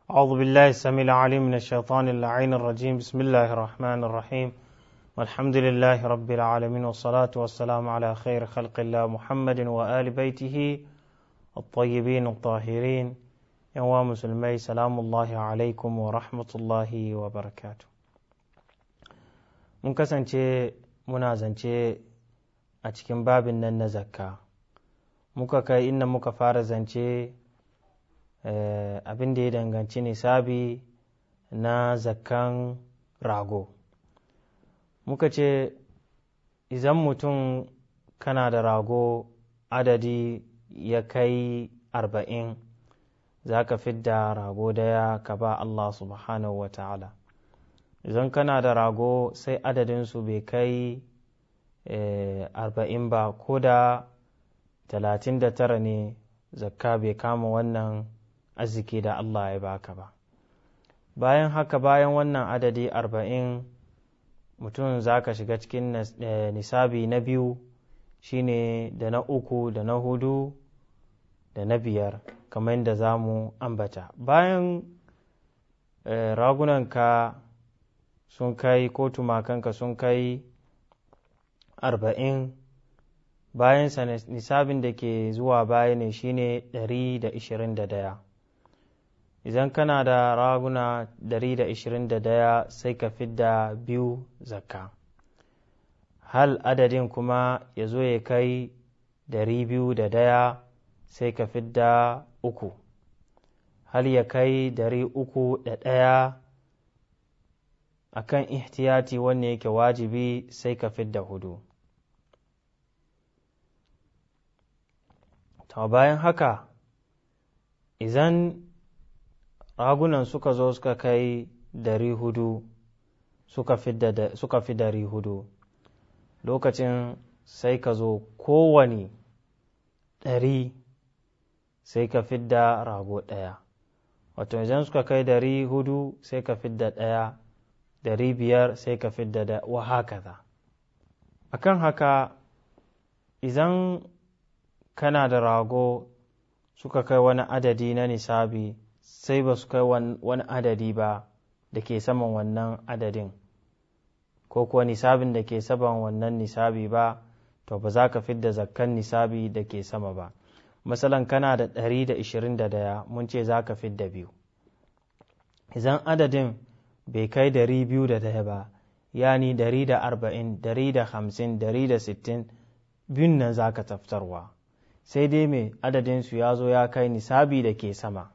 أعوذ بالله السميع العليم من الشيطان اللعين الرجيم بسم الله الرحمن الرحيم والحمد لله رب العالمين والصلاة والسلام على خير خلق الله محمد وآل بيته الطيبين الطاهرين يا مسلمي سلام الله عليكم ورحمة الله وبركاته. mun kasance muna zance a cikin babin nan na zakka, muka kai inda muka fara zance abin da ya danganci nisabi na zakkan rago. Muka ce idan mutum kana da rago adadi ya kai 40 za ka fidda rago daya ka ba Allah subhanahu wa ta'ala. Idan kana da rago sai adadinsu bai kai 40 ba, ko da 39 ne zakka bai kama wannan arziki da Allah ya baka ba. Bayan haka, bayan wannan adadi 40 mutum za ka shiga cikin nisabi na biyu, shine da na uku da na hudu da na biyar, kamar yadda za mu ambata. Bayan ragunanka sun kai ko tumakanka sun kai 40, bayan nisabin da ke zuwa baya ne shine 121. Idan kana da raguna 121 sai ka fidda 2 zakka. Hal adadin kuma ya zo ya kai 201 sai ka fidda 3. Hal ya kai 301 akan ihtiyati wanne yake wajibi sai ka fidda 4. To bayan haka, idan ragunan suka zo suka kai 400 suka fi 400, lokacin sai ka zo kowane 100 sai ka fidda rago ɗaya. Wato idan suka kai 400 sai ka fidda ɗaya, 500 sai ka fidda da wa haka. Akan haka, idan kana da rago suka kai wani adadi na nisabi sai ba su kai wani adadi ba da ke saman wannan adadin, ko kuwa nisabin da ke saman wannan nisabi ba, to ba za ka fidda zakkan nisabi da ke sama ba. Masalan kana da 121 mun ce za ka fidda 2. Idan adadin bai kai 201 ba, yani 140, 150, 160, biyun nan za ka taftarwa, sai dai mai adadinsu ya zo ya kai nisabi da ke sama.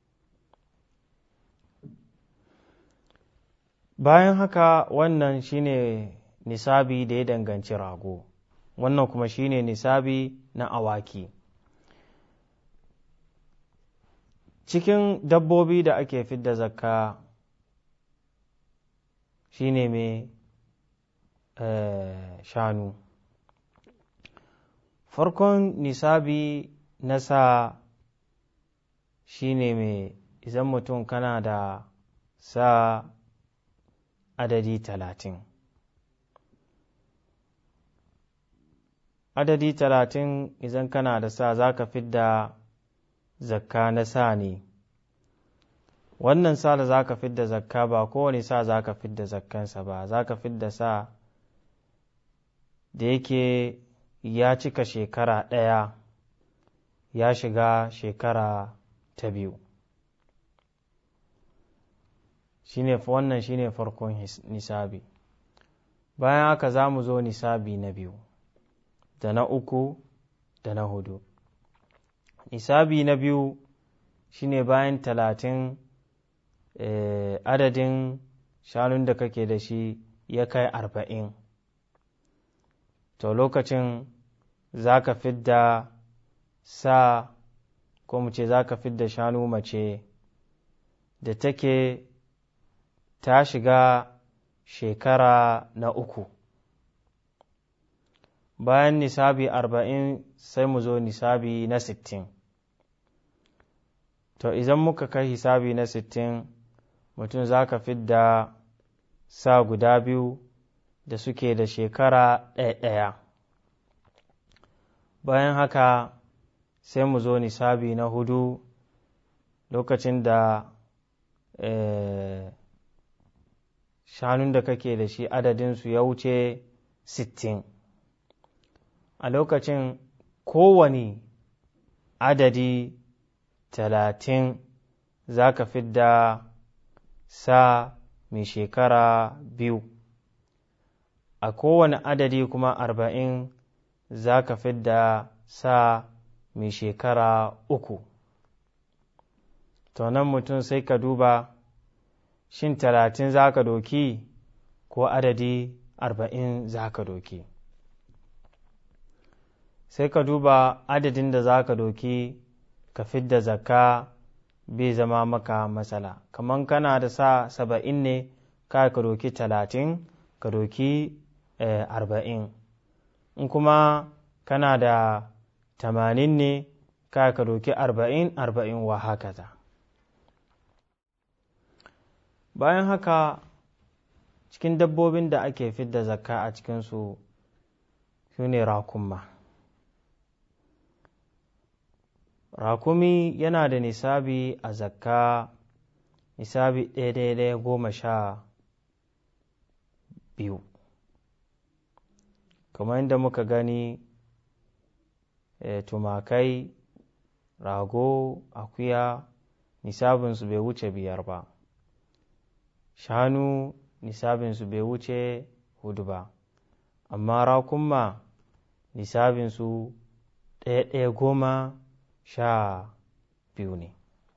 Bayan haka, wannan shine nisabi da ya danganci rago, wannan kuma shine nisabi na awaki. Cikin dabbobi da ake fidda zakka shine mai shanu. Farkon nisabi na sa shine mai, idan mutum kana da sa adadi 30. Adadi 30 idan kana da sa za ka fidda zakka na sa ne. Wannan sa da za ka fidda zakka ba kowane sa za ka fidda zakkansa ba, za ka fidda sa da yake ya cika shekara 1 ya shiga shekara ta 2. Wannan shine farkon nisabi. Bayan haka za mu zo nisabi na 2 da na 3 da na 4. Nisabi na 2 shine bayan 30 adadin shanun da kake da shi ya kai 40, to lokacin za ka fidda sa, ko mu ce za ka fidda shanu mace da take ta shiga shekara na 3. Bayan nisabi 40 sai mu zo nisabi na 60. To idan muka kai hisabi na 60, mutum za ka fidda sa guda 2 da suke da shekara 1. Bayan haka sai mu zo nisabi na 4, lokacin da shanun da kake da shi adadinsu ya wuce 60 a lokacin kowane adadi 30 za ka fidda sa mai shekara 2 a kowane adadi kuma 40 za ka fidda sa mai shekara 3 to nan mutum sai ka duba shin 30 za ka doki ko adadi 40 za ka doki sai ka duba adadin da za ka doki ka fidda zakka bai zama maka matsala kamar kana da sa 70 ne ka doki 30 ka doki 40 in kuma kana da 80 ne ka doki 40 wa haka za. Bayan haka cikin dabbobin da ake fidda zakka a cikinsu su ne rakumma. Rakumi yana da nisabi a zakka nisabi 12. Kamar yadda muka gani tumakai, rago, akuya nisabinsu bai wuce 5 ba. Shanu nisabinsu bai wuce 4 ba, amma rakumma nisabinsu 12 ne.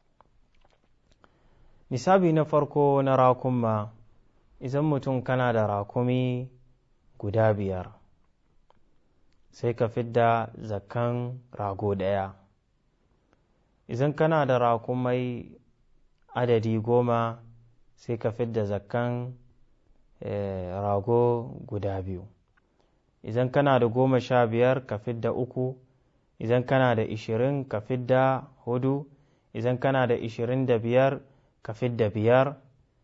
Nisabi na farko na rakumma, idan mutum kana da rakumi guda 5 sai ka fidda zakkan rago 1. Idan kana da rakumai adadi 10 sai ka fidda zakkan rago guda 2. Idan kana da 15 ka fidda 3. Idan kana da 20 ka fidda 4. Idan kana da 25 ka fidda 5.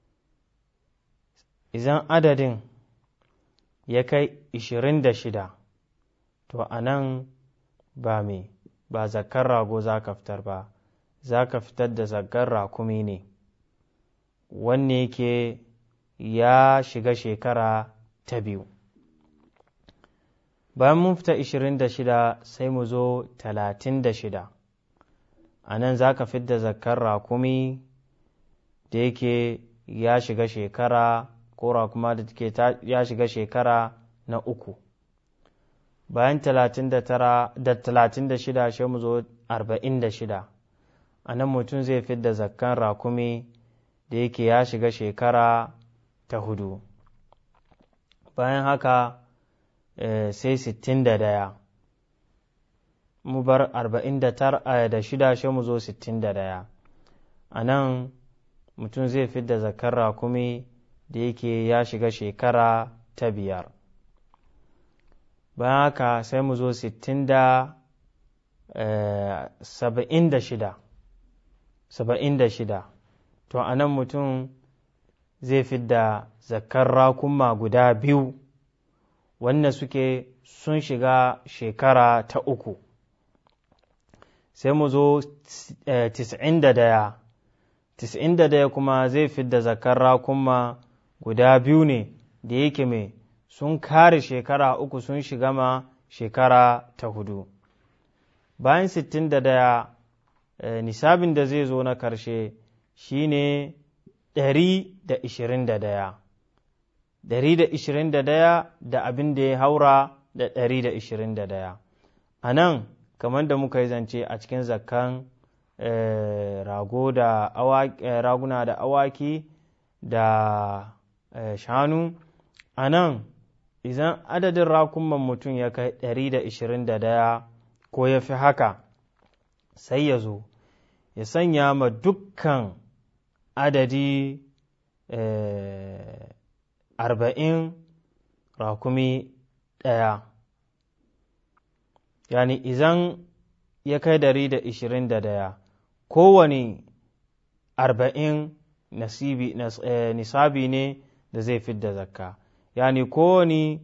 Idan adadin ya kai 26 to a nan ba zakkar rago za ka fitar ba, za ka fitar da zakkar rakumi ne wanne yake ya shiga shekara ta 2. Bayan mun fita 26 sai mu zo 36. A nan za ka fidda zakkar rakumi da yake ya shiga shekara ko rakuma da take ya shiga shekara na 3. Bayan 36 sai mu zo 46. A nan mutum zai fidda zakkan rakumi da yake ya shiga shekara ta 4. Bayan haka sai 61 mu bar 46 sai mu zo 61. A nan mutum zai fidda zakar rakumi da yake ya shiga shekara ta 5. Bayan haka sai mu zo 76. To a nan mutum zai fidda zakar rakuma guda 2 wanda suke sun shiga shekara ta 3. Sai mu zo 91 kuma zai fidda zakar rakuma guda 2 ne da yake sun kare shekara 3 sun shiga ma shekara ta 4. Bayan 61 nisabin da zai zo na karshe shine 121 da abin da ya haura da 121. A nan kamar da muka yi zance a cikin zakkan raguna da awaki da shanu, a nan idan adadin rakuman mutum ya kai 121 ko ya fi haka sai ya zo ya sanya ma dukkan adadi 40 rakumi 1. Yani idan ya kai 121 kowane 40 nisabi ne da zai fidda zakka, yani kowane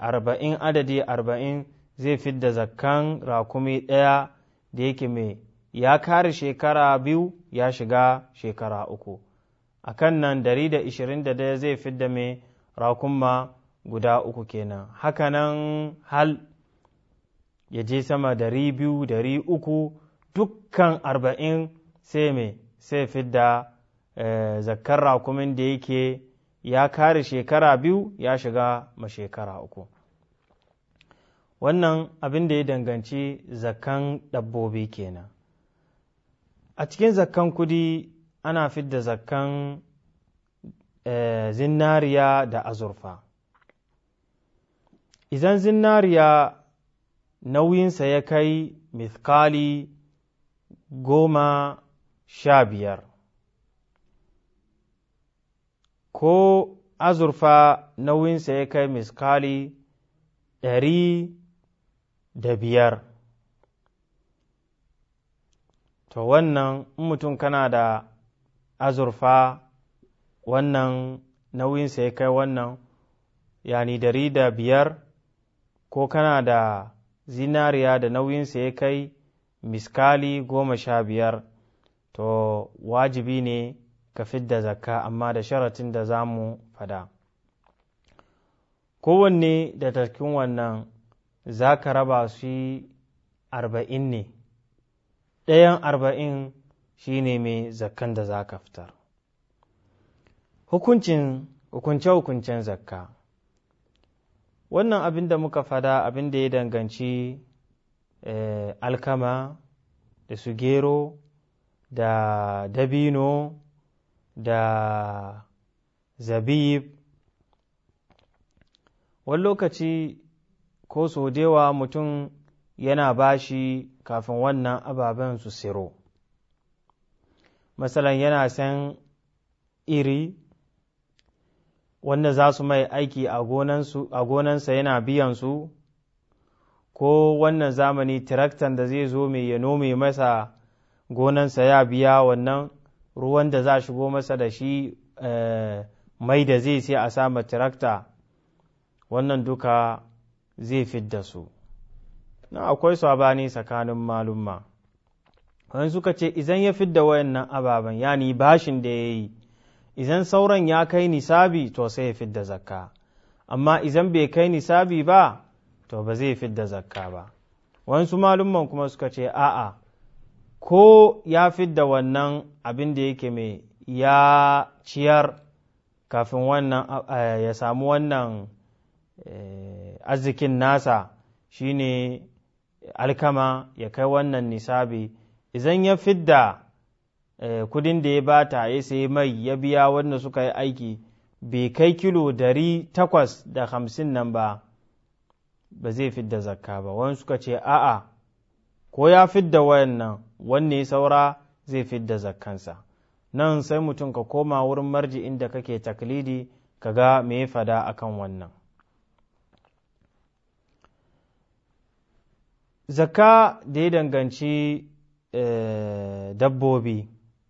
40 adadi 40 zai fidda zakkan rakumi 1 da yake ya kare shekara 2 ya shiga shekara 3 akan nan 121 zai fidda mai rakunma guda 3 kenan. Hakanan hal ya je sama 200 300 dukkan 40 sai fidda zakkar rakumin da yake ya kare shekara 2 ya shiga ma shekara 3. Wannan abin da ya danganci zakkan dabbobi kenan. A cikin zakkan kudi ana fidda zakkan zinariya da azurfa. Idan zinariya nauyinsa ya kai mithqali 15 ko azurfa nauyinsa ya kai mithqali 105, to wannan in mutum kana da azurfa wannan nauyinsa ya kai wannan yani 105 ko kana da zinariya da nauyinsa ya kai miskali 15, to wajibi ne ka fidda zakka, amma da sharatin da za mu fada. Kowanne da cikin wannan za ka raba su 40 ne, ɗayan 40 shi ne mai zakkan da za ka fitar. Hukunce-hukuncen zakka, wannan abin da muka fada abin da ya danganci alkama da su gero da dabino da zabib. Wani lokaci ko so dewa mutum yana bashi kafin wannan ababen su siro. Masalan yana san iri wanda za su mai aiki a gonansa yana biyan su, ko wannan zamani tiraktan da zai zo mai ya nome masa gonansa ya biya wannan ruwan da za shigo masa da shi mai da zai sai a sama tirakta, wannan duka zai fidda su. Na akwai sabani tsakanin malumma, wani suka ce idan ya fidda wayannan ababen yani bashin da ya yi, idan sauran ya kai nisabi to sai ya fidda zakka, amma idan bai kai nisabi ba to ba zai fidda zakka ba. Wasu malumman kuma suka ce a'a, ko ya fidda wannan abin da yake mai ya ciyar kafin wannan ya samu wannan arzikin nasa shine alkama ya kai wannan nisabi, idan ya fidda kudin da ya bata ya sayi mai ya biya wanda suka yi aiki bai kai kilo 850 nan ba zai fidda zakka ba. Wani suka ce a'a, ko ya fidda wayannan wanne saura zai fidda zakkansa. Nan sai mutum ka koma wurin marji inda kake taklidi ka ga me ya fada akan wannan. Zakka da ya danganci dabbobi,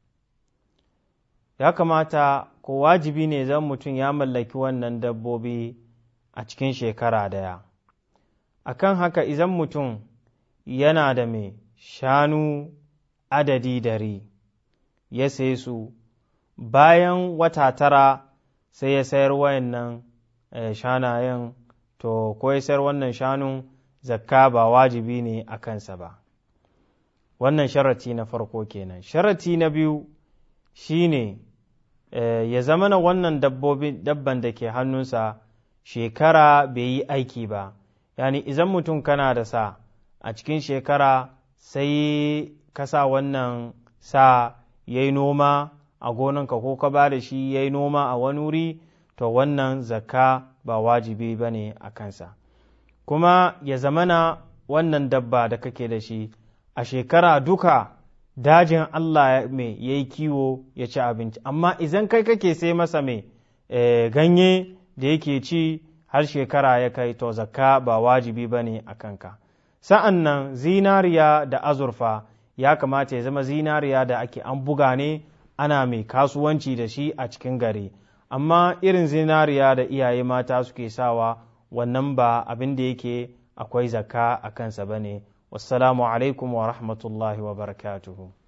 ya kamata ko wajibi ne zan mutum ya mallaki wannan dabbobi a cikin shekara daya. Akan haka idan mutum yana da mai shanu adadi 100 ya sai su, bayan wata 9 sai ya sayar wayannan shanayen, to ko ya sayar wannan shanun zakka ba wajibi ne a kansa ba. Wannan sharati na farko kenan. Sharati na biyu shine ya zama na wannan dabban da ke hannunsa shekara bai yi aiki ba, yani idan mutum kana da sa a cikin shekara sai ka sa wannan sa ya yi noma a gonanka ko ka ba da shi ya yi noma a wani wuri, to wannan zakka ba wajibi ba ne a kansa. Kuma ya zamana wannan dabba da kake da shi a shekara duka dajin Allah mai ya yi kiwo ya ci abinci, amma idan kai kake sai masa mai ganye da yake ci har shekara ya kai, to zakka ba wajibi ba ne a kanka. Sa'an nan zinariya da azurfa ya kamata ya zama zinariya da ake an buga ne ana mai kasuwanci da shi a cikin gari, amma irin zinariya da iyaye mata suke sawa wannan ba abin da yake akwai zakka a kansa ba ne, wassalamu alaikum wa rahmatullahi wa barakatuhu.